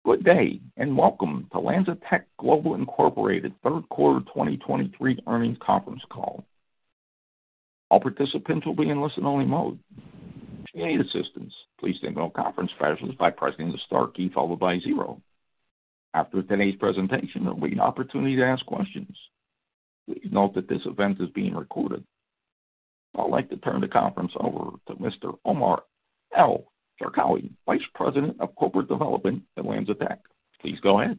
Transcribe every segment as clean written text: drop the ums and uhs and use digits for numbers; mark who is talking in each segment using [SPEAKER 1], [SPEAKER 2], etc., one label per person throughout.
[SPEAKER 1] Good day, and welcome to LanzaTech Global Incorporated third quarter 2023 earnings conference call. All participants will be in listen-only mode. If you need assistance, please signal a conference specialist by pressing the star key followed by 0. After today's presentation, there will be an opportunity to ask questions. Please note that this event is being recorded. I'd like to turn the conference over to Mr. Omar L. Sharkawy, Vice President of Corporate Development at LanzaTech. Please go ahead.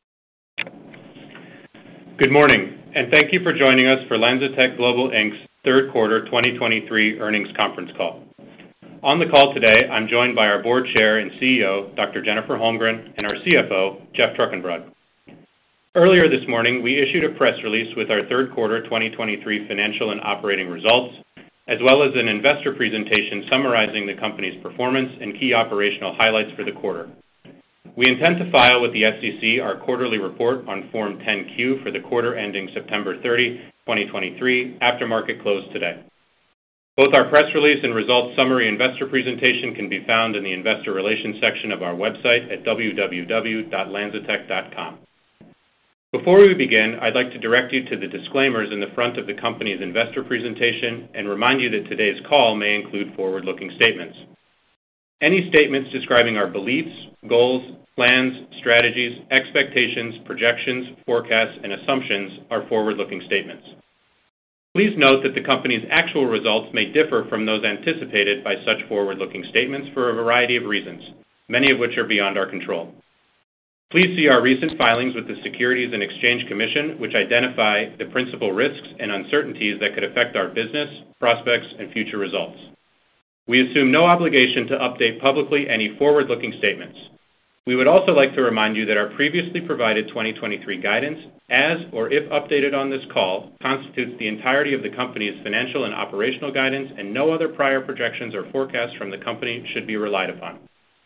[SPEAKER 2] Good morning, and thank you for joining us for LanzaTech Global Inc.'s third quarter 2023 earnings conference call. On the call today, I'm joined by our Board Chair and CEO, Dr. Jennifer Holmgren, and our CFO, Geoff Trukenbrod. Earlier this morning, we issued a press release with our third quarter 2023 financial and operating results, as well as an investor presentation summarizing the company's performance and key operational highlights for the quarter. We intend to file with the SEC our quarterly report on Form 10-Q for the quarter ending September 30, 2023, after market close today. Both our press release and results summary investor presentation can be found in the investor relations section of our website at www.lanzatech.com. Before we begin, I'd like to direct you to the disclaimers in the front of the company's investor presentation and remind you that today's call may include forward-looking statements. Any statements describing our beliefs, goals, plans, strategies, expectations, projections, forecasts, and assumptions are forward-looking statements. Please note that the company's actual results may differ from those anticipated by such forward-looking statements for a variety of reasons, many of which are beyond our control. Please see our recent filings with the Securities and Exchange Commission, which identify the principal risks and uncertainties that could affect our business, prospects, and future results. We assume no obligation to update publicly any forward-looking statements. We would also like to remind you that our previously provided 2023 guidance, as or if updated on this call, constitutes the entirety of the company's financial and operational guidance, and no other prior projections or forecasts from the company should be relied upon.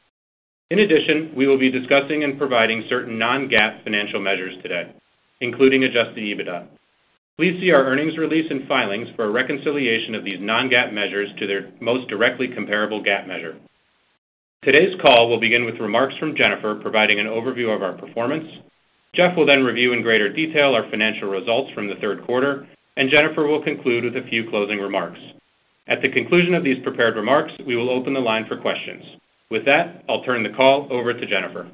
[SPEAKER 2] In addition, we will be discussing and providing certain non-GAAP financial measures today, including adjusted EBITDA. Please see our earnings release and filings for a reconciliation of these non-GAAP measures to their most directly comparable GAAP measure. Today's call will begin with remarks from Jennifer, providing an overview of our performance. Geoff will then review in greater detail our financial results from the third quarter, and Jennifer will conclude with a few closing remarks. At the conclusion of these prepared remarks, we will open the line for questions. With that, I'll turn the call over to Jennifer.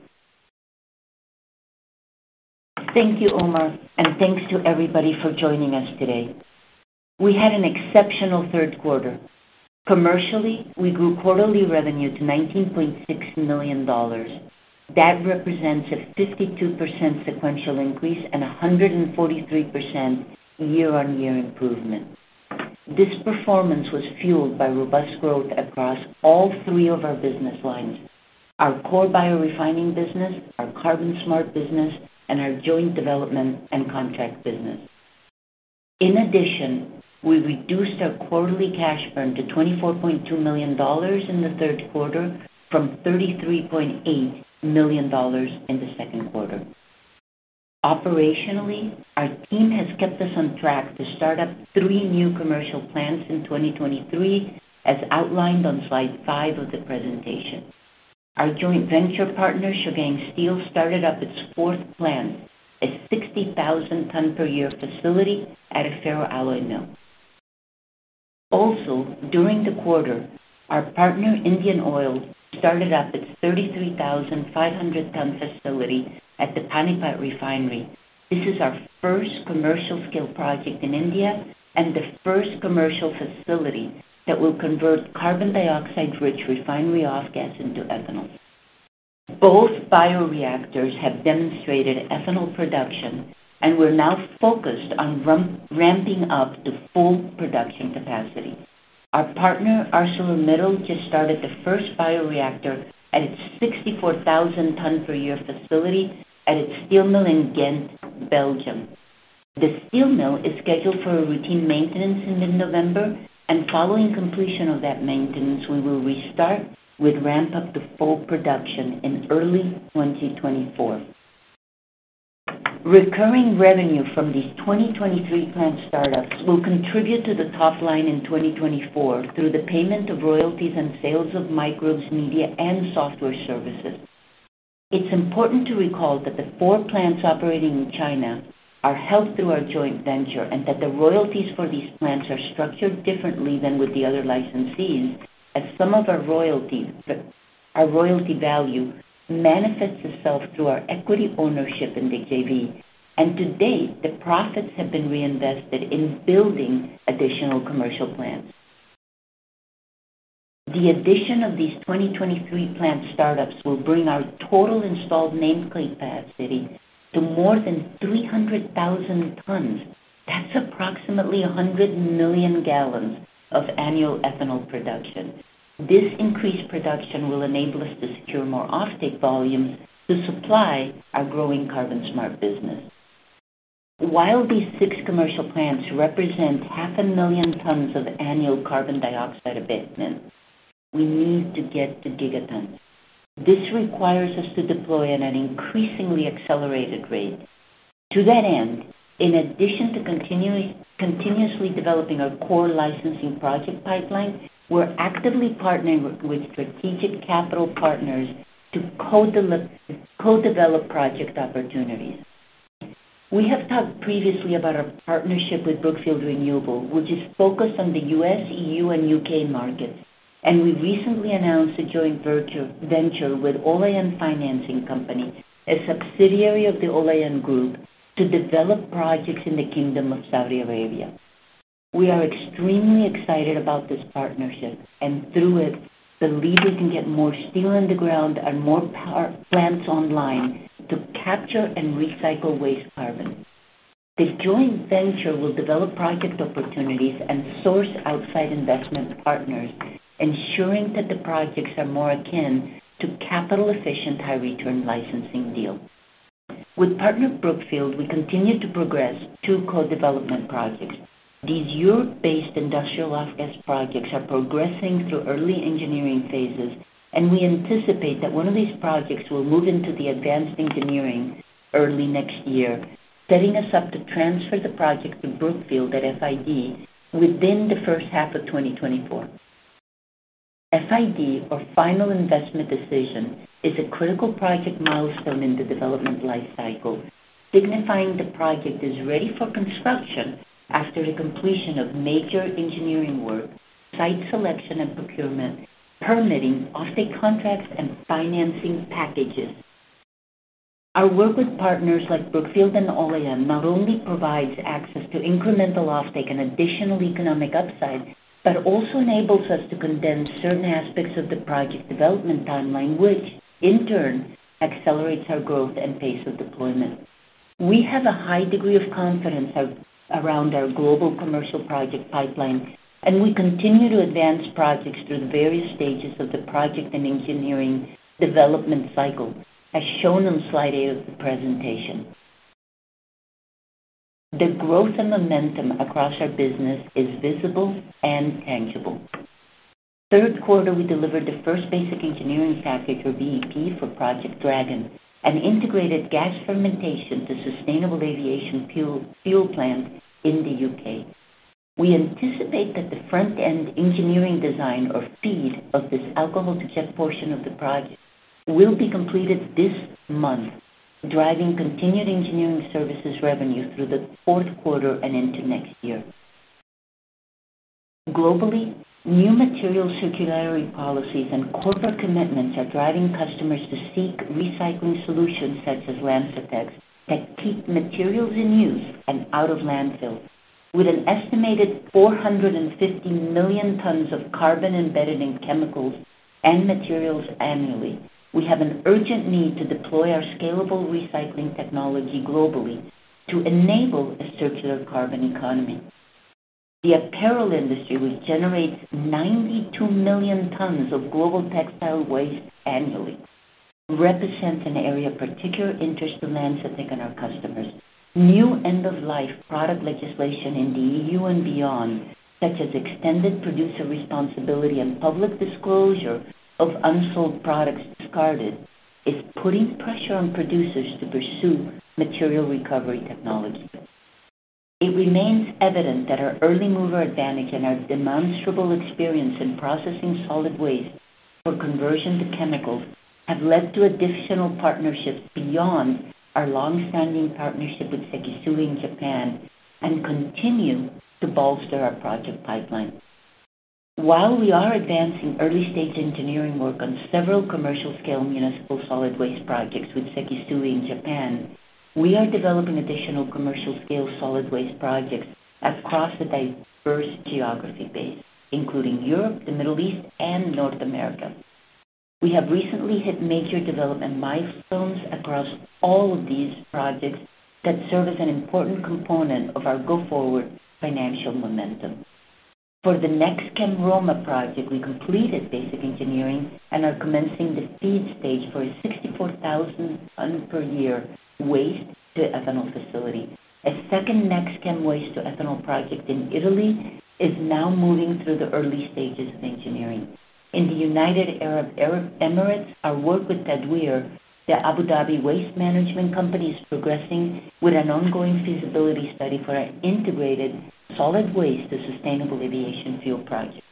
[SPEAKER 3] Thank you, Omar, and thanks to everybody for joining us today. We had an exceptional third quarter. Commercially, we grew quarterly revenue to $19.6 million. That represents a 52% sequential increase and 143% year-on-year improvement. This performance was fueled by robust growth across all three of our business lines: our core biorefining business, our CarbonSmart business, and our joint development and contract business. In addition, we reduced our quarterly cash burn to $24.2 million in the third quarter from $33.8 million in the second quarter. Operationally, our team has kept us on track to start up 3 new commercial plants in 2023, as outlined on slide 5 of the presentation. Our joint venture partner, Shougang Steel, started up its 4th plant, a 60,000-ton per year facility at a ferroalloy mill. Also, during the quarter, our partner, Indian Oil, started up its 33,500-ton facility at the Panipat refinery. This is our first commercial-scale project in India and the first commercial facility that will convert carbon dioxide-rich refinery off-gas into ethanol. Both bioreactors have demonstrated ethanol production, and we're now focused on ramping up to full production capacity. Our partner, ArcelorMittal, just started the first bioreactor at its 64,000-ton per year facility at its steel mill in Ghent, Belgium. The steel mill is scheduled for a routine maintenance in mid-November, and following completion of that maintenance, we will restart with ramp up to full production in early 2024. Recurring revenue from these 2023 plant startups will contribute to the top line in 2024 through the payment of royalties and sales of microbes, media, and software services. It's important to recall that the 4 plants operating in China are held through our joint venture and that the royalties for these plants are structured differently than with the other licensees, as some of our royalty value manifests itself through our equity ownership in the JV, and to date, the profits have been reinvested in building additional commercial plants. The addition of these 2023 plant startups will bring our total installed nameplate capacity to more than 300,000 tons. That's approximately 100 million gallons of annual ethanol production. This increased production will enable us to secure more offtake volumes to supply our growing CarbonSmart business. While these 6 commercial plants represent 500,000 tons of annual carbon dioxide abatement, we need to get to gigatons. This requires us to deploy at an increasingly accelerated rate. To that end, in addition to continuously developing our core licensing project pipeline, we're actively partnering with strategic capital partners to co-develop project opportunities. We have talked previously about our partnership with Brookfield Renewable, which is focused on the US, EU, and UK markets, and we recently announced a joint venture with Olayan Financing Company, a subsidiary of the Olayan Group, to develop projects in the Kingdom of Saudi Arabia. We are extremely excited about this partnership, and through it, believe we can get more steel in the ground and more power plants online to capture and recycle waste carbon. The joint venture will develop project opportunities and source outside investment partners, ensuring that the projects are more akin to capital-efficient, high-return licensing deals. With partner Brookfield, we continue to progress 2 co-development projects. These Europe-based industrial off-gas projects are progressing through early engineering phases, and we anticipate that one of these projects will move into the advanced engineering early next year, setting us up to transfer the project to Brookfield at FID within the first half of 2024. FID, or Final Investment Decision, is a critical project milestone in the development life cycle, signifying the project is ready for construction after the completion of major engineering work, site selection and procurement, permitting, offtake contracts, and financing packages. Our work with partners like Brookfield and Olayan not only provides access to incremental offtake and additional economic upside, but also enables us to condense certain aspects of the project development timeline, which, in turn, accelerates our growth and pace of deployment. We have a high degree of confidence around our global commercial project pipeline, and we continue to advance projects through the various stages of the project and engineering development cycle, as shown on slide 8 of the presentation. The growth and momentum across our business is visible and tangible. Third quarter, we delivered the first basic engineering package, or BEP, for Project Dragon, an integrated gas fermentation to sustainable aviation fuel plant in the UK. We anticipate that the front-end engineering design, or FEED, of this alcohol-to-jet portion of the project will be completed this month, driving continued engineering services revenue through the fourth quarter and into next year. Globally, new material circularity policies and corporate commitments are driving customers to seek recycling solutions such as LanzaTech that keep materials in use and out of landfill. With an estimated 450 million tons of carbon embedded in chemicals and materials annually, we have an urgent need to deploy our scalable recycling technology globally to enable a circular carbon economy. The apparel industry, which generates 92 million tons of global textile waste annually, represents an area of particular interest to LanzaTech and our customers. New end-of-life product legislation in the EU and beyond, such as extended producer responsibility and public disclosure of unsold products discarded, is putting pressure on producers to pursue material recovery technology. It remains evident that our early mover advantage and our demonstrable experience in processing solid waste for conversion to chemicals have led to additional partnerships beyond our long-standing partnership with Sekisui in Japan and continue to bolster our project pipeline. While we are advancing early-stage engineering work on several commercial-scale municipal solid waste projects with Sekisui in Japan, we are developing additional commercial-scale solid waste projects across a diverse geography base, including Europe, the Middle East, and North America. We have recently hit major development milestones across all of these projects that serve as an important component of our go-forward financial momentum. For the NextChem Roma project, we completed basic engineering and are commencing the FEED stage for a 64,000 ton per year waste to ethanol facility. A second NextChem waste to ethanol project in Italy is now moving through the early stages of engineering. In the United Arab Emirates, our work with Tadweer, the Abu Dhabi Waste Management Company, is progressing with an ongoing feasibility study for an integrated solid waste to sustainable aviation fuel project.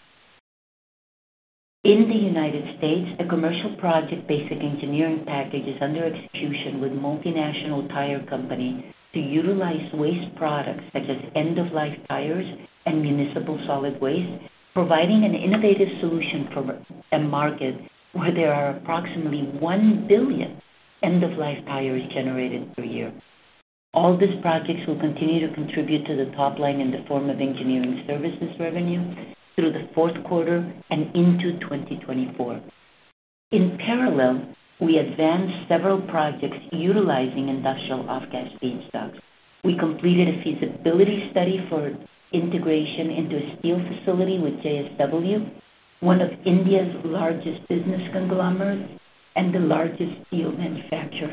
[SPEAKER 3] In the United States, a commercial project basic engineering package is under execution with multinational tire company to utilize waste products such as end-of-life tires and municipal solid waste, providing an innovative solution for a market where there are approximately 1 billion end-of-life tires generated per year. All these projects will continue to contribute to the top line in the form of engineering services revenue through the fourth quarter and into 2024. In parallel, we advanced several projects utilizing industrial off-gas feedstocks. We completed a feasibility study for integration into a steel facility with JSW, one of India's largest business conglomerates and the largest steel manufacturer.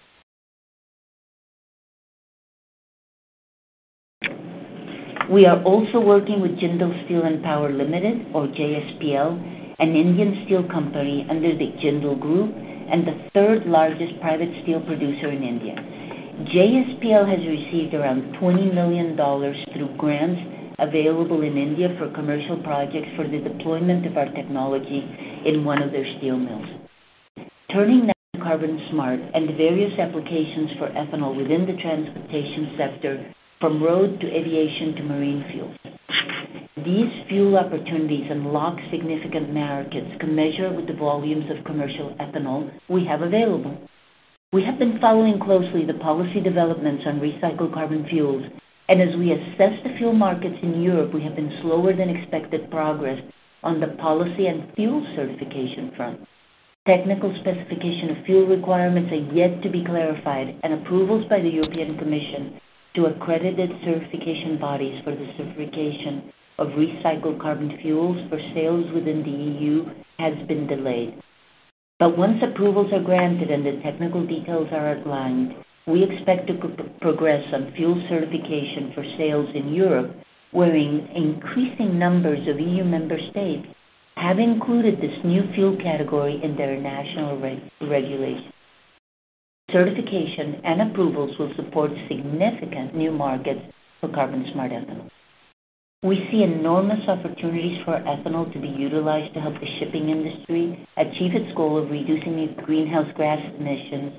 [SPEAKER 3] We are also working with Jindal Steel and Power Limited, or JSPL, an Indian steel company under the Jindal Group and the third largest private steel producer in India. JSPL has received around $20 million through grants available in India for commercial projects for the deployment of our technology in one of their steel mills. Turning now to Carbon Smart and the various applications for ethanol within the transportation sector, from road to aviation to marine fuels. These fuel opportunities unlock significant markets commensurate with the volumes of commercial ethanol we have available. We have been following closely the policy developments on recycled carbon fuels, and as we assess the fuel markets in Europe, we have been slower than expected progress on the policy and fuel certification front. Technical specification of fuel requirements are yet to be clarified, and approvals by the European Commission to accredited certification bodies for the certification of recycled carbon fuels for sales within the EU has been delayed. But once approvals are granted and the technical details are outlined, we expect to progress on fuel certification for sales in Europe, where increasing numbers of EU member states have included this new fuel category in their national regulations. Certification and approvals will support significant new markets for Carbon Smart ethanol. We see enormous opportunities for ethanol to be utilized to help the shipping industry achieve its goal of reducing its greenhouse gas emissions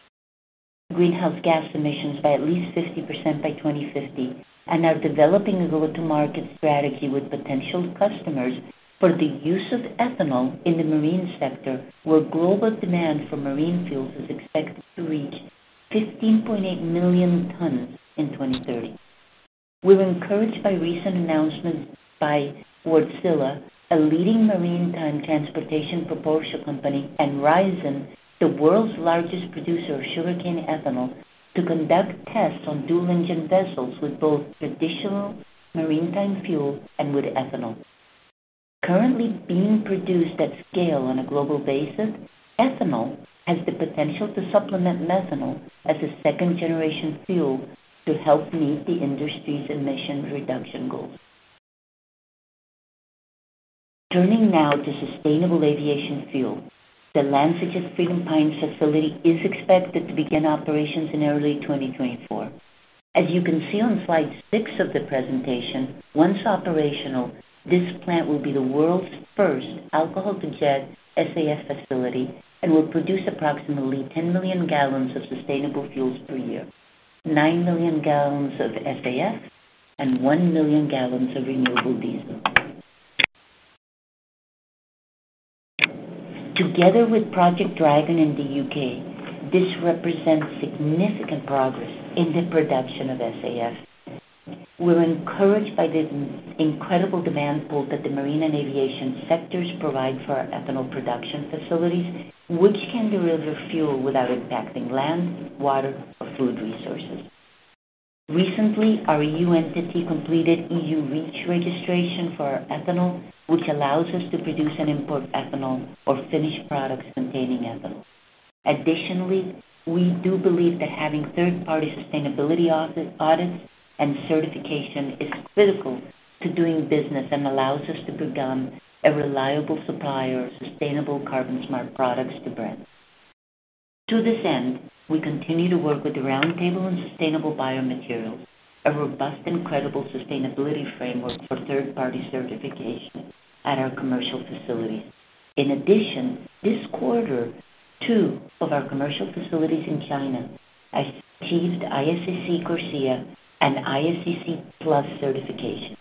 [SPEAKER 3] by at least 50% by 2050, and are developing a go-to-market strategy with potential customers for the use of ethanol in the marine sector, where global demand for marine fuels is expected to reach 15.8 million tons in 2030. We're encouraged by recent announcements by Wärtsilä, a leading maritime transportation propulsion company, and Raízen, the world's largest producer of sugarcane ethanol, to conduct tests on dual-engine vessels with both traditional maritime fuel and with ethanol. Currently being produced at scale on a global basis, ethanol has the potential to supplement methanol as a second-generation fuel to help meet the industry's emission reduction goals. Turning now to sustainable aviation fuel, the LanzaJet Freedom Pines facility is expected to begin operations in early 2024. As you can see on slide 6 of the presentation, once operational, this plant will be the world's first alcohol-to-jet SAF facility, and will produce approximately 10 million gallons of sustainable fuels per year, 9 million gallons of SAF, and 1 million gallons of renewable diesel. Together with Project Dragon in the UK, this represents significant progress in the production of SAF. We're encouraged by the incredible demand pull that the marine and aviation sectors provide for our ethanol production facilities, which can deliver fuel without impacting land, water, or food resources. Recently, our EU entity completed EU REACH registration for our ethanol, which allows us to produce and import ethanol or finished products containing ethanol. Additionally, we do believe that having third-party sustainability audits and certification is critical to doing business and allows us to become a reliable supplier of sustainable carbon-smart products to brands. To this end, we continue to work with the Roundtable on Sustainable Biomaterials, a robust and credible sustainability framework for third-party certification at our commercial facilities. In addition, this quarter, 2 of our commercial facilities in China achieved ISCC CORSIA and ISCC Plus certification.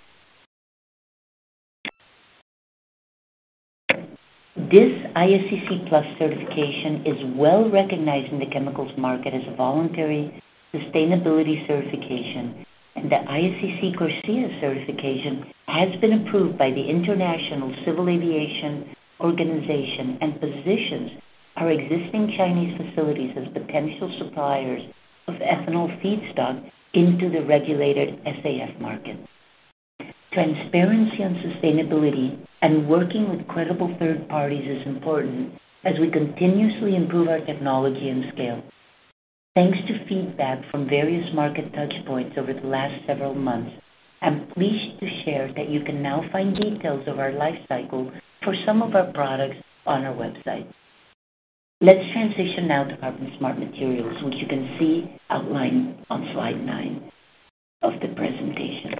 [SPEAKER 3] This ISCC Plus certification is well recognized in the chemicals market as a voluntary sustainability certification, and the ISCC CORSIA certification has been approved by the International Civil Aviation Organization and positions our existing Chinese facilities as potential suppliers of ethanol feedstock into the regulated SAF market. Transparency on sustainability and working with credible third parties is important as we continuously improve our technology and scale. Thanks to feedback from various market touchpoints over the last several months, I'm pleased to share that you can now find details of our life cycle for some of our products on our website. Let's transition now to carbon-smart materials, which you can see outlined on slide 9 of the presentation.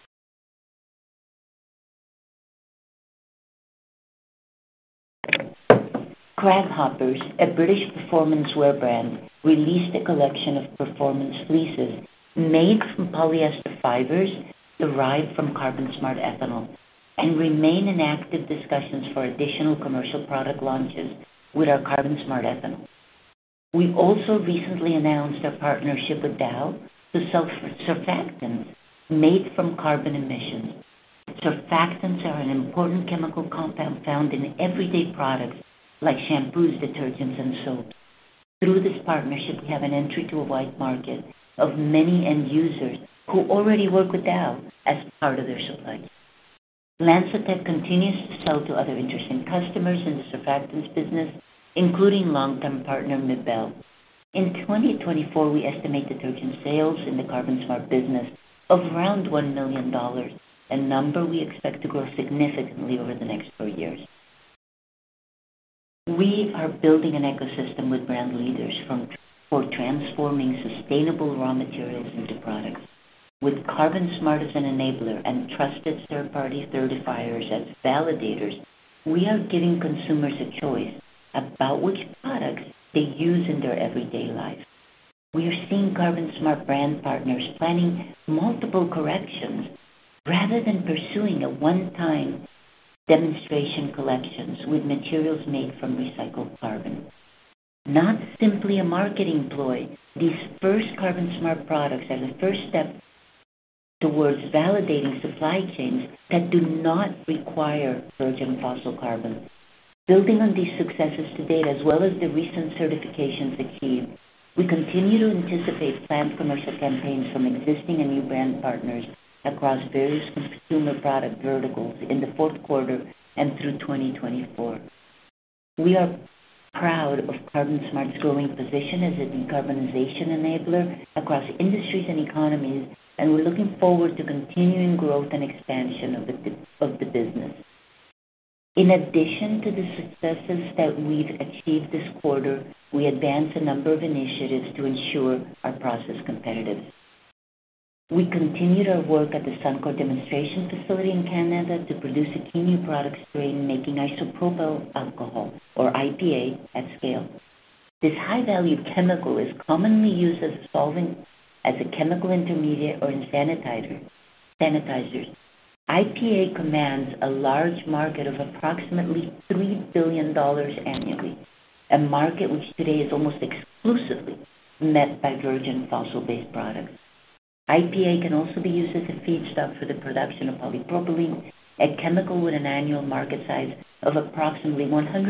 [SPEAKER 3] Craghoppers, a British performance wear brand, released a collection of performance fleeces made from polyester fibers derived from carbon-smart ethanol and remain in active discussions for additional commercial product launches with our carbon-smart ethanol. We also recently announced our partnership with Dow to sell surfactants made from carbon emissions. Surfactants are an important chemical compound found in everyday products like shampoos, detergents, and soaps. Through this partnership, we have an entry to a wide market of many end users who already work with Dow as part of their supply chain. LanzaTech continues to sell to other interesting customers in the surfactants business, including long-term partner Mibel. In 2024, we estimate detergent sales in the carbon-smart business of around $1 million, a number we expect to grow significantly over the next 4 years. We are building an ecosystem with brand leaders for transforming sustainable raw materials into products. With carbon-smart as an enabler and trusted third-party certifiers as validators, we are giving consumers a choice about which products they use in their everyday life. We are seeing carbon-smart brand partners planning multiple corrections rather than pursuing a one-time demonstration collections with materials made from recycled carbon. Not simply a marketing ploy, these first carbon-smart products are the first step towards validating supply chains that do not require virgin fossil carbon. Building on these successes to date, as well as the recent certifications achieved, we continue to anticipate planned commercial campaigns from existing and new brand partners across various consumer product verticals in the Q4 and through 2024. We are proud of carbon-smart's growing position as a decarbonization enabler across industries and economies, and we're looking forward to continuing growth and expansion of the business. In addition to the successes that we've achieved this quarter, we advanced a number of initiatives to ensure our process competitiveness. We continued our work at the Suncor demonstration facility in Canada to produce a key new product strain making isopropyl alcohol, or IPA, at scale. This high-value chemical is commonly used as a solvent, as a chemical intermediate, or in sanitizers. IPA commands a large market of approximately $3 billion annually, a market which today is almost exclusively met by virgin fossil-based products. IPA can also be used as a feedstock for the production of polypropylene, a chemical with an annual market size of approximately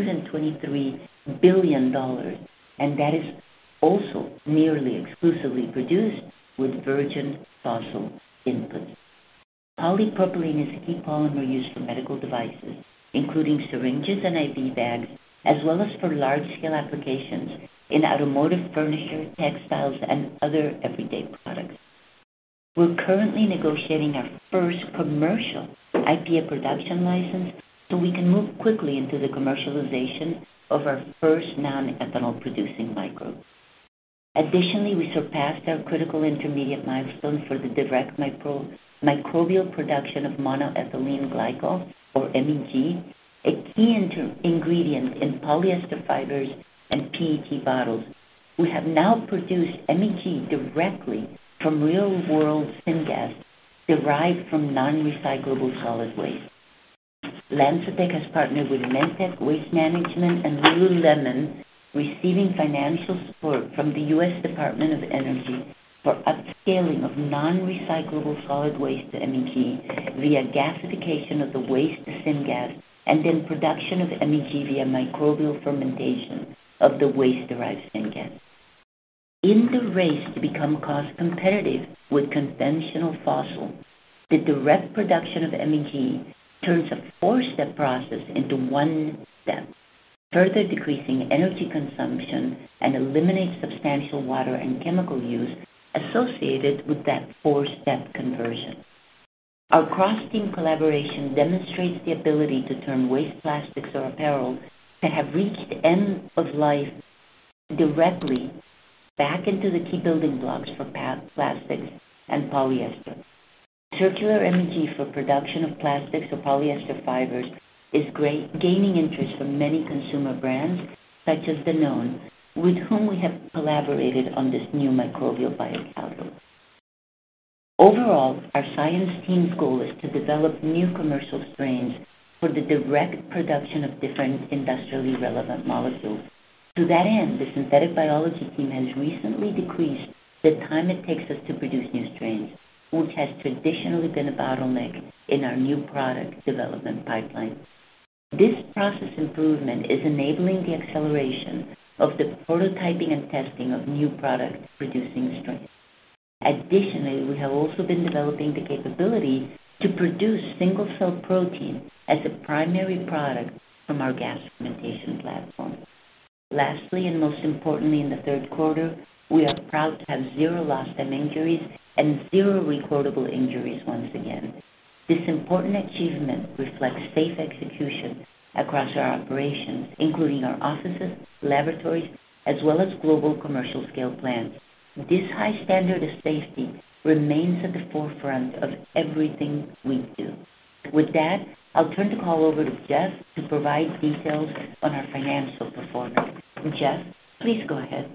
[SPEAKER 3] $123 billion, and that is also nearly exclusively produced with virgin fossil inputs. Polypropylene is a key polymer used for medical devices, including syringes and IV bags, as well as for large-scale applications in automotive furniture, textiles, and other everyday products. We're currently negotiating our first commercial IPA production license so we can move quickly into the commercialization of our first non-ethanol producing microbe. Additionally, we surpassed our critical intermediate milestone for the direct microbial production of monoethylene glycol, or MEG, a key ingredient in polyester fibers and PET bottles. We have now produced MEG directly from real-world syngas derived from non-recyclable solid waste. LanzaTech has partnered with Mentec Waste Management and Lululemon, receiving financial support from the U.S. Department of Energy for upscaling of non-recyclable solid waste to MEG via gasification of the waste to syngas and then production of MEG via microbial fermentation of the waste-derived syngas. In the race to become cost competitive with conventional fossil, the direct production of MEG turns a four-step process into one step, further decreasing energy consumption and eliminates substantial water and chemical use associated with that four-step conversion. Our cross-team collaboration demonstrates the ability to turn waste plastics or apparel that have reached end of life directly back into the key building blocks for plastics and polyester. Circular MEG for production of plastics or polyester fibers is gaining interest from many consumer brands, such as Danone, with whom we have collaborated on this new microbial biocatalyst. Overall, our science team's goal is to develop new commercial strains for the direct production of different industrially relevant molecules. To that end, the synthetic biology team has recently decreased the time it takes us to produce new strains, which has traditionally been a bottleneck in our new product development pipeline. This process improvement is enabling the acceleration of the prototyping and testing of new product producing strains. Additionally, we have also been developing the capability to produce single-cell protein as a primary product from our gas fermentation platform. Lastly, and most importantly, in the third quarter, we are proud to have zero lost time injuries and zero recordable injuries once again. This important achievement reflects safe execution across our operations, including our offices, laboratories, as well as global commercial scale plants. This high standard of safety remains at the forefront of everything we do. With that, I'll turn the call over to Jeff to provide details on our financial performance. Jeff, please go ahead.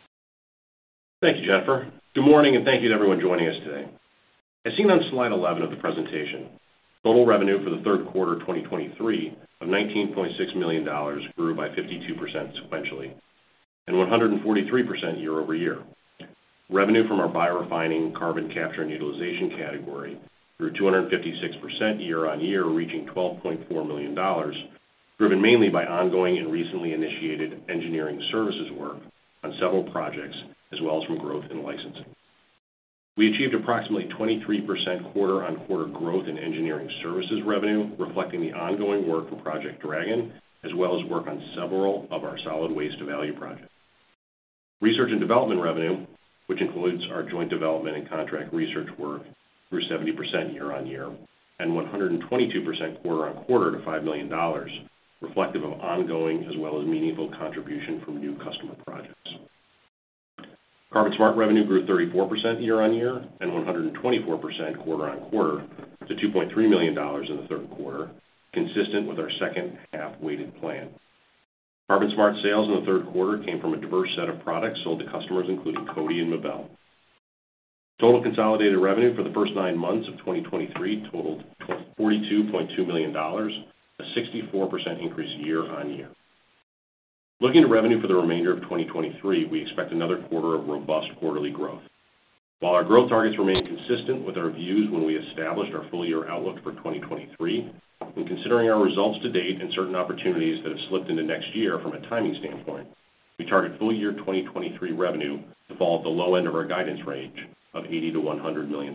[SPEAKER 4] Thank you, Jennifer. Good morning, and thank you to everyone joining us today. As seen on slide 11 of the presentation, total revenue for the third quarter 2023 of $19.6 million grew by 52% sequentially and 143% year over year. Revenue from our biorefining, carbon capture, and utilization category grew 256% year on year, reaching $12.4 million, driven mainly by ongoing and recently initiated engineering services work on several projects, as well as from growth in licensing. We achieved approximately 23% quarter-on-quarter growth in engineering services revenue, reflecting the ongoing work for Project Dragon, as well as work on several of our solid waste value projects. Research and development revenue, which includes our joint development and contract research work, grew 70% year on year and 122% quarter on quarter to $5 million, reflective of ongoing as well as meaningful contribution from new customer projects. CarbonSmart revenue grew 34% year-on-year and 124% quarter-on-quarter to $2.3 million in the third quarter, consistent with our second-half weighted plan. CarbonSmart sales in the third quarter came from a diverse set of products sold to customers including Coty and Mabel. Total consolidated revenue for the first 9 months of 2023 totaled $42.2 million, a 64% increase year-on-year. Looking at revenue for the remainder of 2023, we expect another quarter of robust quarterly growth. While our growth targets remain consistent with our views when we established our full-year outlook for 2023, when considering our results to date and certain opportunities that have slipped into next year from a timing standpoint, we target full-year 2023 revenue to fall at the low end of our guidance range of $80 to $100 million.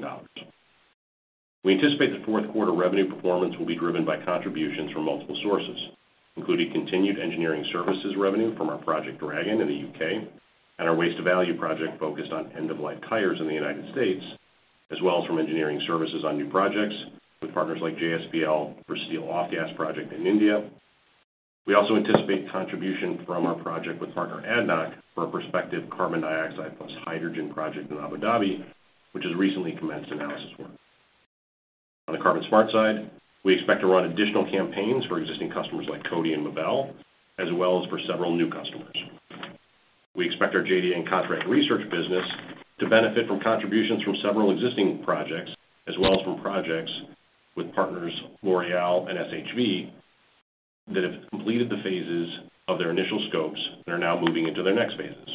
[SPEAKER 4] We anticipate that fourth quarter revenue performance will be driven by contributions from multiple sources, including continued engineering services revenue from our Project Dragon in the UK and our waste-to-value project focused on end-of-life tires in the United States, as well as from engineering services on new projects with partners like JSPL for steel off-gas project in India. We also anticipate contribution from our project with partner ADNOC for a prospective carbon dioxide plus hydrogen project in Abu Dhabi, which has recently commenced analysis work. On the CarbonSmart side, we expect to run additional campaigns for existing customers like Coty and Mabel, as well as for several new customers. We expect our JDA and contract research business to benefit from contributions from several existing projects, as well as from projects with partners L'Oreal and SHV that have completed the phases of their initial scopes and are now moving into their next phases.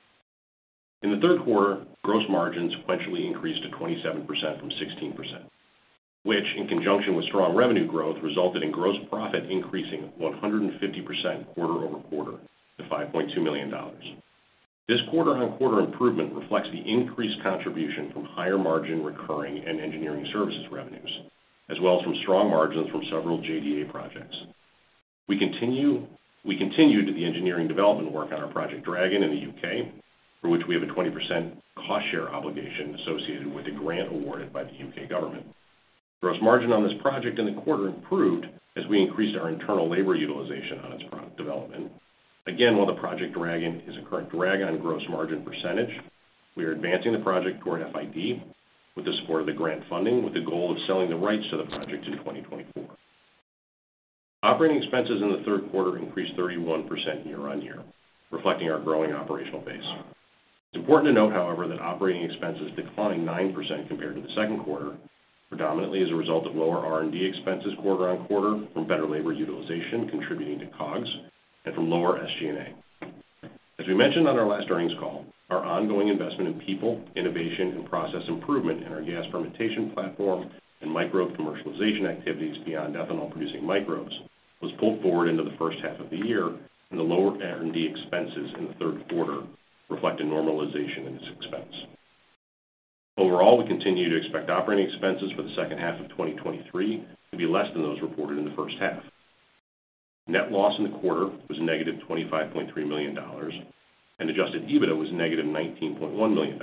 [SPEAKER 4] In the third quarter, gross margin sequentially increased to 27% from 16%, which, in conjunction with strong revenue growth, resulted in gross profit increasing 150% quarter-over-quarter to $5.2 million. This quarter-on-quarter improvement reflects the increased contribution from higher margin recurring and engineering services revenues, as well as from strong margins from several JDA projects. We continued the engineering development work on our Project Dragon in the UK, for which we have a 20% cost share obligation associated with the grant awarded by the UK government. Gross margin on this project in the quarter improved as we increased our internal labor utilization on its product development. Again, while the Project Dragon is a current drag on gross margin percentage, we are advancing the project toward FID with the support of the grant funding, with the goal of selling the rights to the project in 2024. Operating expenses in the third quarter increased 31% year-on-year, reflecting our growing operational base. It's important to note, however, that operating expenses declined 9% compared to the second quarter, predominantly as a result of lower R&D expenses quarter-on-quarter from better labor utilization contributing to COGS and from lower SG&A. As we mentioned on our last earnings call, our ongoing investment in people, innovation, and process improvement in our gas fermentation platform and microbe commercialization activities beyond ethanol-producing microbes was pulled forward into the first half of the year, and the lower R&D expenses in the third quarter reflect a normalization in this expense. Overall, we continue to expect operating expenses for the second half of 2023 to be less than those reported in the first half. Net loss in the quarter was negative $25.3 million, and adjusted EBITDA was negative $19.1 million.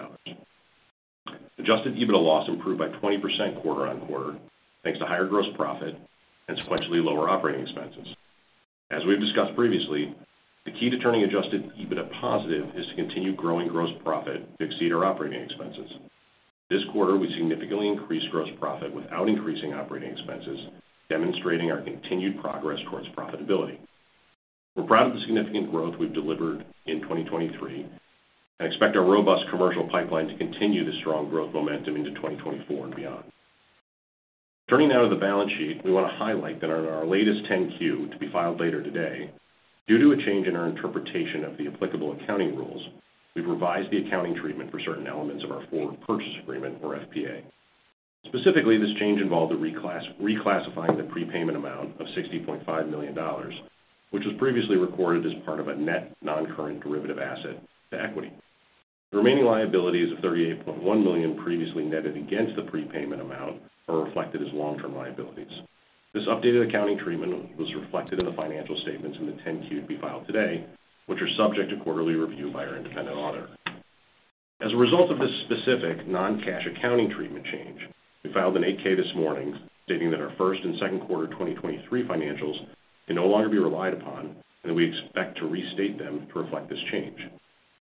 [SPEAKER 4] Adjusted EBITDA loss improved by 20% quarter-on-quarter, thanks to higher gross profit and sequentially lower operating expenses. As we've discussed previously, the key to turning adjusted EBITDA positive is to continue growing gross profit to exceed our operating expenses. This quarter, we significantly increased gross profit without increasing operating expenses, demonstrating our continued progress towards profitability. We're proud of the significant growth we've delivered in 2023 and expect our robust commercial pipeline to continue the strong growth momentum into 2024 and beyond. Turning now to the balance sheet, we want to highlight that on our latest 10-Q, to be filed later today, due to a change in our interpretation of the applicable accounting rules, we've revised the accounting treatment for certain elements of our forward purchase agreement, or FPA. Specifically, this change involved reclassifying the prepayment amount of $60.5 million, which was previously recorded as part of a net non-current derivative asset, to equity. The remaining liabilities of $38.1 million previously netted against the prepayment amount are reflected as long-term liabilities. This updated accounting treatment was reflected in the financial statements in the 10-Q to be filed today, which are subject to quarterly review by our independent auditor. As a result of this specific non-cash accounting treatment change, we filed an 8-K this morning stating that our first and second quarter 2023 financials can no longer be relied upon, and that we expect to restate them to reflect this change.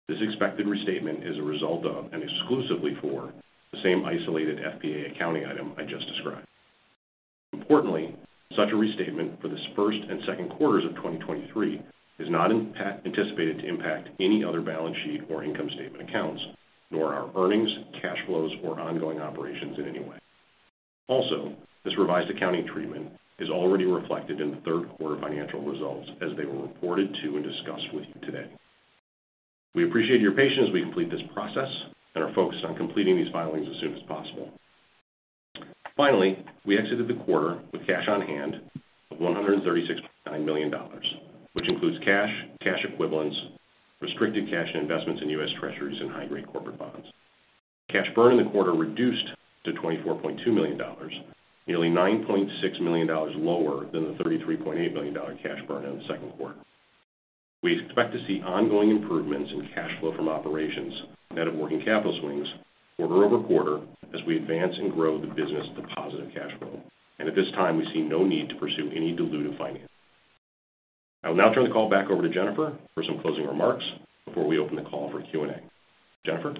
[SPEAKER 4] This expected restatement is a result of and exclusively for the same isolated FPA accounting item I just described. Importantly, such a restatement for the first and second quarters of 2023 is not anticipated to impact any other balance sheet or income statement accounts, nor our earnings, cash flows, or ongoing operations in any way. Also, this revised accounting treatment is already reflected in the third quarter financial results as they were reported to and discussed with you today. We appreciate your patience as we complete this process and are focused on completing these filings as soon as possible. Finally, we exited the quarter with cash on hand of $136.9 million, which includes cash, cash equivalents, restricted cash and investments in U.S. Treasuries and high-grade corporate bonds. Cash burn in the quarter reduced to $24.2 million, nearly $9.6 million lower than the $33.8 million cash burn in the second quarter. We expect to see ongoing improvements in cash flow from operations, net of working capital swings, quarter over quarter as we advance and grow the business to positive cash flow. And at this time, we see no need to pursue any dilutive finance. I will now turn the call back over to Jennifer for some closing remarks before we open the call for Q&A. Jennifer?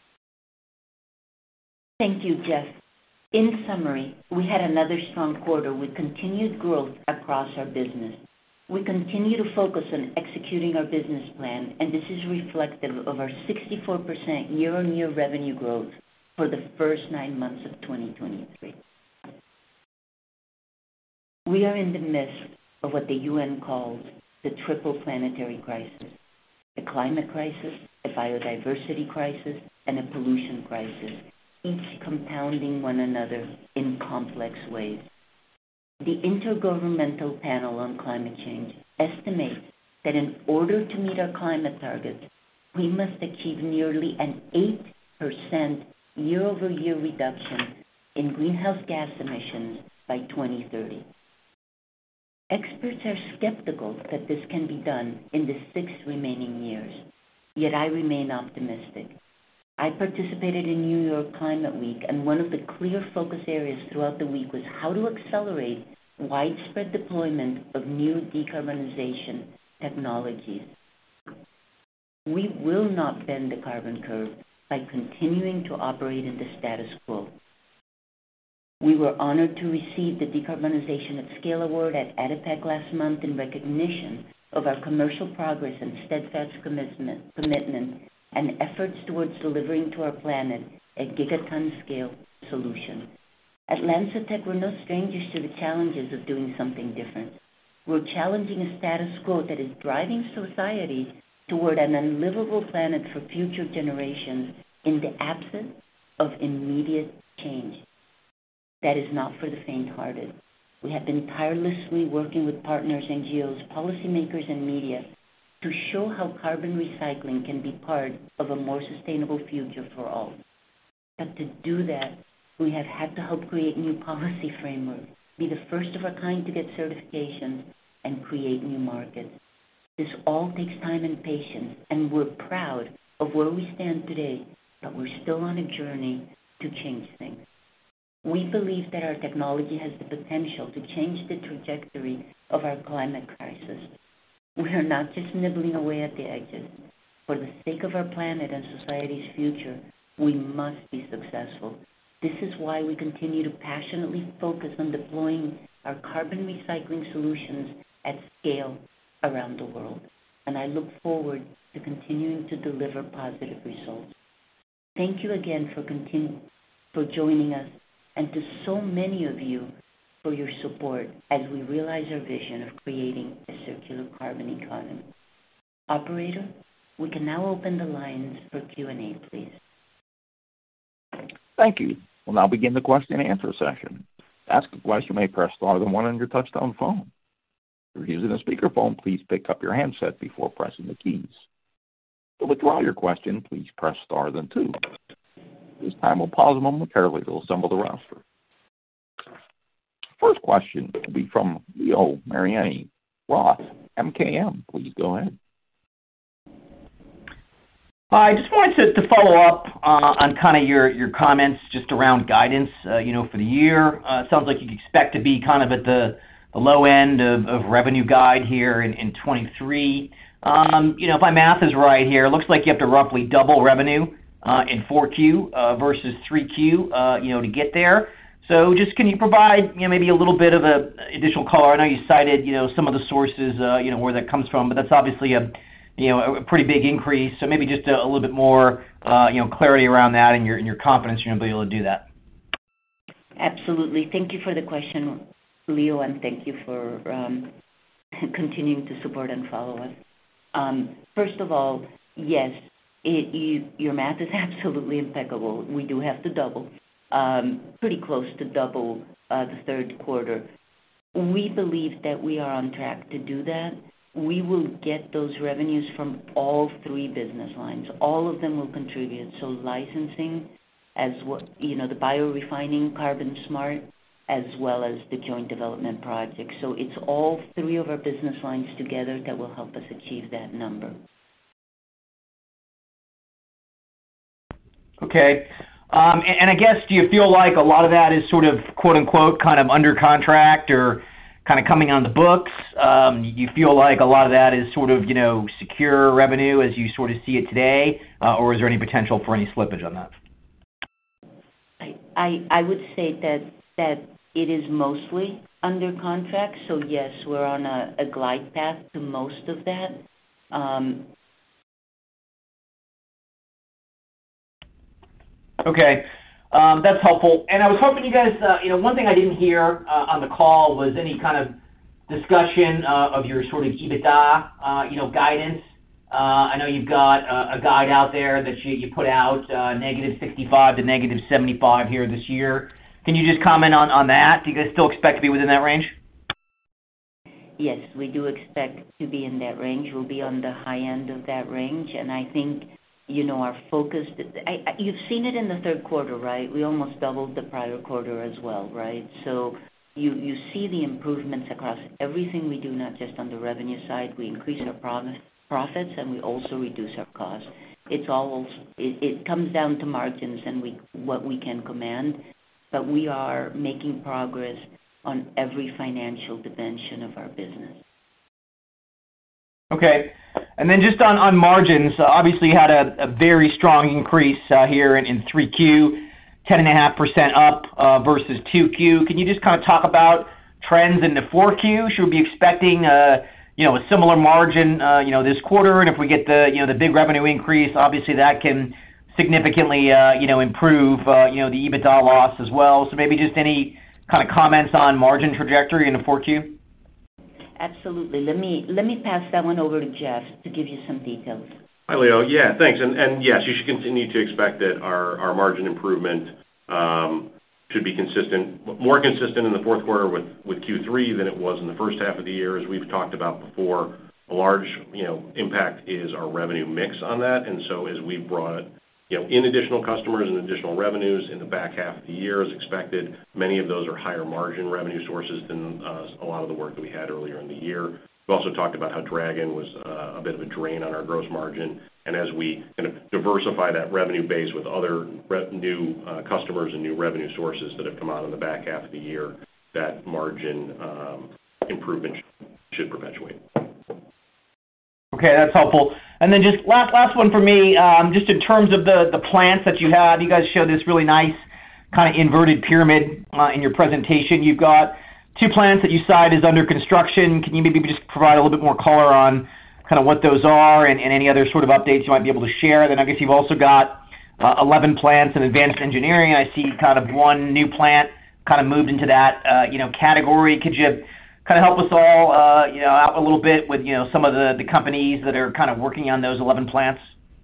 [SPEAKER 3] Thank you, Jeff. In summary, we had another strong quarter with continued growth across our business. We continue to focus on executing our business plan, and this is reflective of our 64% year-on-year revenue growth for the first 9 months of 2023. We are in the midst of what the UN calls the triple planetary crisis: a climate crisis, a biodiversity crisis, and a pollution crisis, each compounding one another in complex ways. The Intergovernmental Panel on Climate Change estimates that in order to meet our climate targets, we must achieve nearly an 8% year-over-year reduction in greenhouse gas emissions by 2030. Experts are skeptical that this can be done in the 6 remaining years, yet I remain optimistic. I participated in New York Climate Week, and one of the clear focus areas throughout the week was how to accelerate widespread deployment of new decarbonization technologies. We will not bend the carbon curve by continuing to operate in the status quo. We were honored to receive the Decarbonization at Scale Award at ADIPEC last month in recognition of our commercial progress and steadfast commitment and efforts towards delivering to our planet a gigaton-scale solution. At LanzaTech, we're no strangers to the challenges of doing something different. We're challenging a status quo that is driving society toward an unlivable planet for future generations in the absence of immediate change. That is not for the faint-hearted. We have been tirelessly working with partners, NGOs, policymakers, and media to show how carbon recycling can be part of a more sustainable future for all. But to do that, we have had to help create new policy frameworks, be the first of our kind to get certifications, and create new markets. This all takes time and patience, and we're proud of where we stand today, but we're still on a journey to change things. We believe that our technology has the potential to change the trajectory of our climate crisis. We are not just nibbling away at the edges. For the sake of our planet and society's future, we must be successful. This is why we continue to passionately focus on deploying our carbon recycling solutions at scale around the world, and I look forward to continuing to deliver positive results. Thank you again for joining us, and to so many of you for your support as we realize our vision of creating a circular carbon economy. Operator, we can now open the lines for Q&A, please.
[SPEAKER 1] Thank you. We'll now begin the question and answer session. To ask a question, you may press star then 1 on your touchtone phone. If you're using a speakerphone, please pick up your handset before pressing the keys. To withdraw your question, please press star then 2. This time we'll pause momentarily to assemble the roster. First question will be from Leo Mariani, Roth MKM. Please go ahead.
[SPEAKER 5] I just wanted to follow up on kind of your comments just around guidance, for the year. It sounds like you expect to be kind of at the low end of revenue guide here in 23. If my math is right here, it looks like you have to roughly double revenue in 4Q versus 3Q, to get there. So just can you provide, maybe a little bit of a additional color? I know you cited, some of the sources, where that comes from, but that's obviously a pretty big increase. So maybe just a little bit more, clarity around that and your confidence you're going to be able to do that.
[SPEAKER 3] Absolutely. Thank you for the question, Leo, and thank you for continuing to support and follow us. First of all, yes, your math is absolutely impeccable. We do have to double, pretty close to double the third quarter. We believe that we are on track to do that. We will get those revenues from all three business lines. All of them will contribute. So licensing, as well, the biorefining, Carbon Smart, as well as the joint development project. So it's all three of our business lines together that will help us achieve that number.
[SPEAKER 5] Okay. And I guess, do you feel like a lot of that is sort of, quote unquote, kind of under contract or kind of coming on the books? You feel like a lot of that is sort of, secure revenue as you sort of see it today, or is there any potential for any slippage on that?
[SPEAKER 3] I would say that it is mostly under contract. So yes, we're on a glide path to most of that.
[SPEAKER 5] Okay, that's helpful. And I was hoping you guys, one thing I didn't hear on the call was any kind of discussion of your sort of EBITDA, guidance. I know you've got a guide out there that you put out, -65 to -75 here this year. Can you just comment on that? Do you guys still expect to be within that range?
[SPEAKER 3] Yes, we do expect to be in that range. We'll be on the high end of that range, and I think, our focus, you've seen it in the third quarter, right? We almost doubled the prior quarter as well, right? So you see the improvements across everything we do, not just on the revenue side. We increase our profits, and we also reduce our costs. It comes down to margins and what we can command, but we are making progress on every financial dimension of our business.
[SPEAKER 5] Okay. And then just on margins, obviously you had a very strong increase here in 3Q, 10.5% up versus 2Q. Can you just kind of talk about trends into 4Q? Should we be expecting a similar margin, this quarter? And if we get the big revenue increase, obviously that can significantly, improve, the EBITDA loss as well. So maybe just any kind of comments on margin trajectory into 4Q?
[SPEAKER 3] Absolutely. Let me pass that one over to Jeff to give you some details.
[SPEAKER 4] Hi, Leo. Yeah, thanks. And yes, you should continue to expect that our margin improvement should be more consistent in the fourth quarter with Q3 than it was in the first half of the year. As we've talked about before, a large, impact is our revenue mix on that. And so as we brought, in additional customers and additional revenues in the back half of the year as expected, many of those are higher margin revenue sources than a lot of the work that we had earlier in the year. We also talked about how Dragon was a bit of a drain on our gross margin. And as we kind of diversify that revenue base with other new customers and new revenue sources that have come out in the back half of the year, that margin improvement should perpetuate.
[SPEAKER 5] Okay, that's helpful. And then just last one for me, just in terms of the plants that you have, you guys showed this really nice kind of inverted pyramid in your presentation. You've got 2 plants that you cite is under construction. Can you maybe just provide a little bit more color on kind of what those are and any other sort of updates you might be able to share? Then I guess you've also got 11 plants in advanced engineering. I see kind of 1 new plant kind of moved into that, category. Could you kind of help us all, out a little bit with, some of the companies that are kind of working on those 11 plants?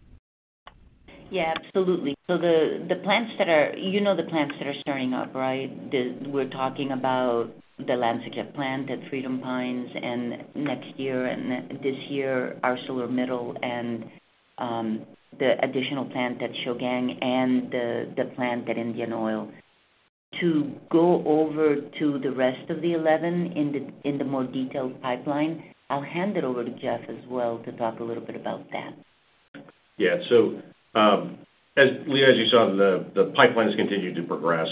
[SPEAKER 3] Yeah, absolutely. So the plants that are, the plants that are starting up, right? We're talking about the LanzaJet plant at Freedom Pines, and next year and this year, ArcelorMittal and the additional plant at Shougang and the plant at Indian Oil. To go over to the rest of the 11 in the more detailed pipeline, I'll hand it over to Jeff as well to talk a little bit about that.
[SPEAKER 4] Yeah. So, as Leo, as you saw, the pipeline has continued to progress,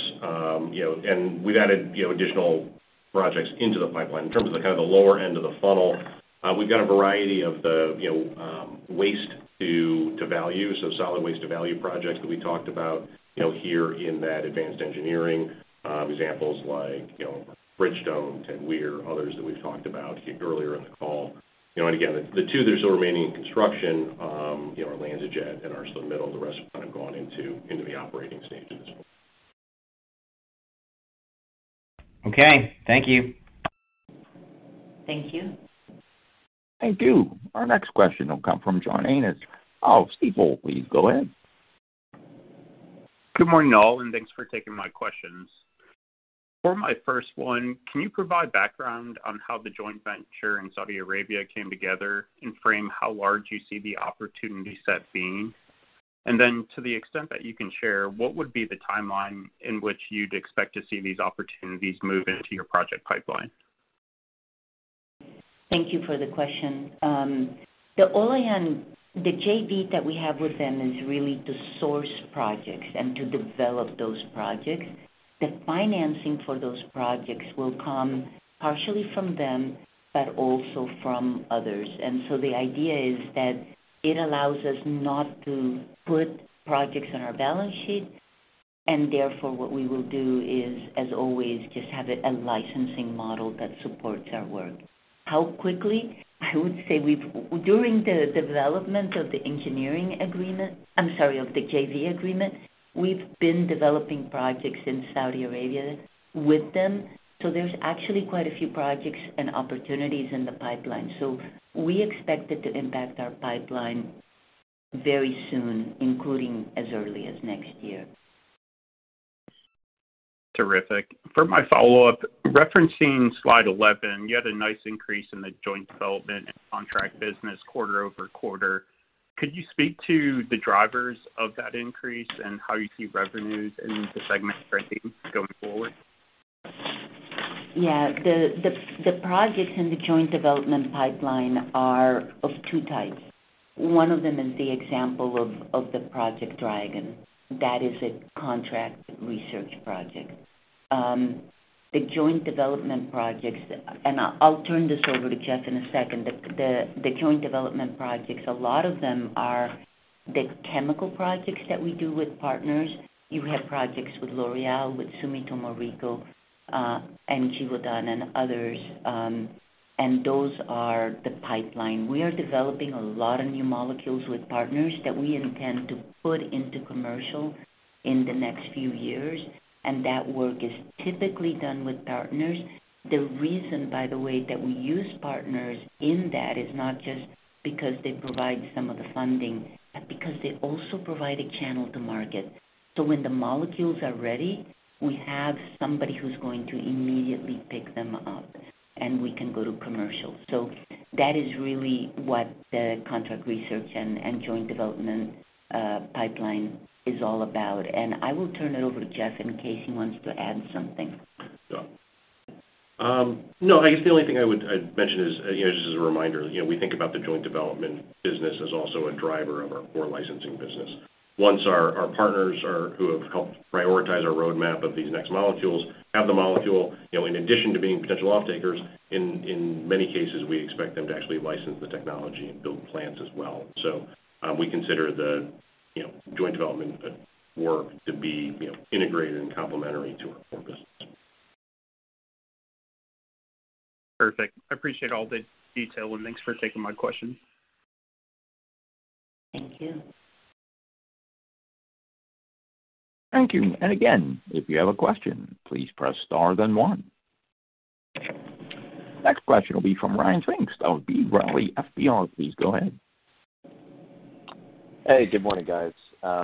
[SPEAKER 4] and we've added, additional projects into the pipeline. In terms of the kind of the lower end of the funnel, We've got a variety of the, waste to value, so solid waste to value projects that we talked about, here in that advanced engineering. Examples like, Bridgestone, Ted Weir, others that we've talked about earlier in the call. And again, the two that are still remaining in construction, are LanzaJet and ArcelorMittal. The rest have kind of gone into the operating stage at this point.
[SPEAKER 5] Okay, thank you.
[SPEAKER 3] Thank you.
[SPEAKER 1] Thank you. Our next question will come from John Annis. Stifel, please go ahead.
[SPEAKER 6] Good morning, all, and thanks for taking my questions. For my first one, can you provide background on how the joint venture in Saudi Arabia came together and frame how large you see the opportunity set being? And then, to the extent that you can share, what would be the timeline in which you'd expect to see these opportunities move into your project pipeline?
[SPEAKER 3] Thank you for the question. The Olayan, the JV that we have with them is really to source projects and to develop those projects. The financing for those projects will come partially from them, but also from others. And so the idea is that it allows us not to put projects on our balance sheet, and therefore what we will do is, as always, just have a licensing model that supports our work. How quickly? I would say during the development of the of the JV agreement, we've been developing projects in Saudi Arabia with them. So there's actually quite a few projects and opportunities in the pipeline. So we expect it to impact our pipeline very soon, including as early as next year.
[SPEAKER 6] Terrific. For my follow-up, referencing slide 11, you had a nice increase in the joint development and contract business quarter over quarter. Could you speak to the drivers of that increase and how you see revenues in the segment trending going forward?
[SPEAKER 3] Yeah, the projects in the joint development pipeline are of two types. One of them is the example of the Project Dragon. That is a contract research project. The joint development projects, and I'll turn this over to Jeff in a second. The joint development projects, a lot of them are the chemical projects that we do with partners. You have projects with L'Oreal, with Sumitomo Riko, and Givaudan and others, and those are the pipeline. We are developing a lot of new molecules with partners that we intend to put into commercial in the next few years, and that work is typically done with partners. The reason, by the way, that we use partners in that is not just because they provide some of the funding, but because they also provide a channel to market. So when the molecules are ready, we have somebody who's going to immediately pick them up, and we can go to commercial. So that is really what the contract research and joint development pipeline is all about. And I will turn it over to Jeff in case he wants to add something.
[SPEAKER 4] Yeah. No, I guess the only thing I'd mention is, just as a reminder, we think about the joint development business as also a driver of our core licensing business. Once our partners who have helped prioritize our roadmap of these next molecules have the molecule, in addition to being potential off-takers, in many cases we expect them to actually license the technology and build plants as well. So we consider the joint development work to be integrated and complementary to our core business.
[SPEAKER 6] Perfect. I appreciate all the detail, and thanks for taking my question.
[SPEAKER 3] Thank you.
[SPEAKER 1] Thank you. And again, if you have a question, please press star then one. Next question will be from Ryan Pfingst of B. Riley FBR. Please go ahead.
[SPEAKER 7] Hey, good morning, guys.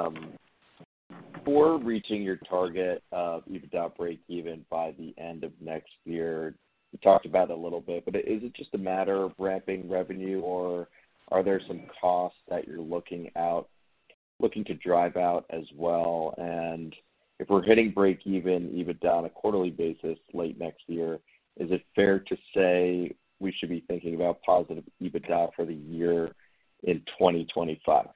[SPEAKER 7] For reaching your target of EBITDA break even by the end of next year, you talked about it a little bit, but is it just a matter of ramping revenue, or are there some costs that you're looking to drive out as well? And if we're hitting break even EBITDA on a quarterly basis late next year, is it fair to say we should be thinking about positive EBITDA for the year in 2025?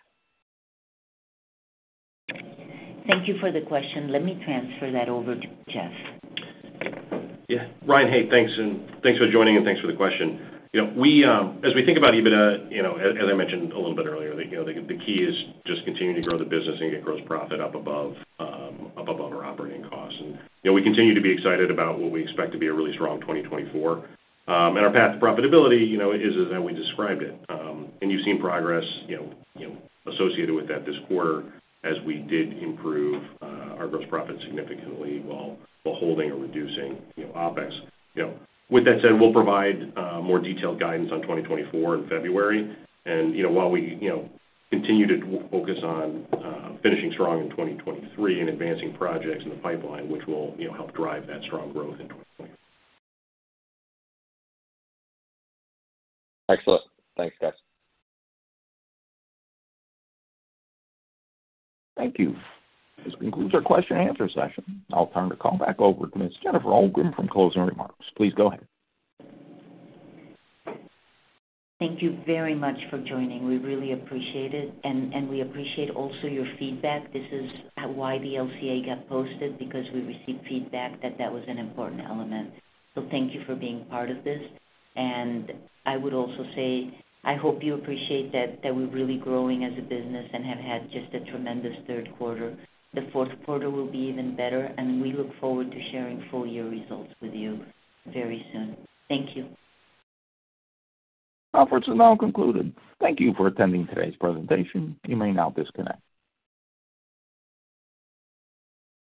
[SPEAKER 3] Thank you for the question. Let me transfer that over to Jeff.
[SPEAKER 4] Yeah. Ryan, hey, thanks for joining and thanks for the question. We, as we think about EBITDA, as I mentioned a little bit earlier, the key is just continuing to grow the business and get gross profit up above our operating costs. And, we continue to be excited about what we expect to be a really strong 2024. And our path to profitability, is as how we described it. And you've seen progress, associated with that this quarter as we did improve our gross profit significantly while holding or reducing, OpEx. With that said, we'll provide more detailed guidance on 2024 in February. And, while we, continue to focus on finishing strong in 2023 and advancing projects in the pipeline, which will, help drive that strong growth in 2024.
[SPEAKER 7] Excellent. Thanks, guys.
[SPEAKER 1] Thank you. This concludes our question and answer session. I'll turn the call back over to Ms. Jennifer Holmgren for closing remarks. Please go ahead.
[SPEAKER 3] Thank you very much for joining. We really appreciate it, and we appreciate also your feedback. This is why the LCA got posted, because we received feedback that was an important element. So thank you for being part of this. And I would also say, I hope you appreciate that we're really growing as a business and have had just a tremendous third quarter. The fourth quarter will be even better, and we look forward to sharing full year results with you very soon. Thank you.
[SPEAKER 1] Conference is now concluded. Thank you for attending today's presentation. You may now disconnect.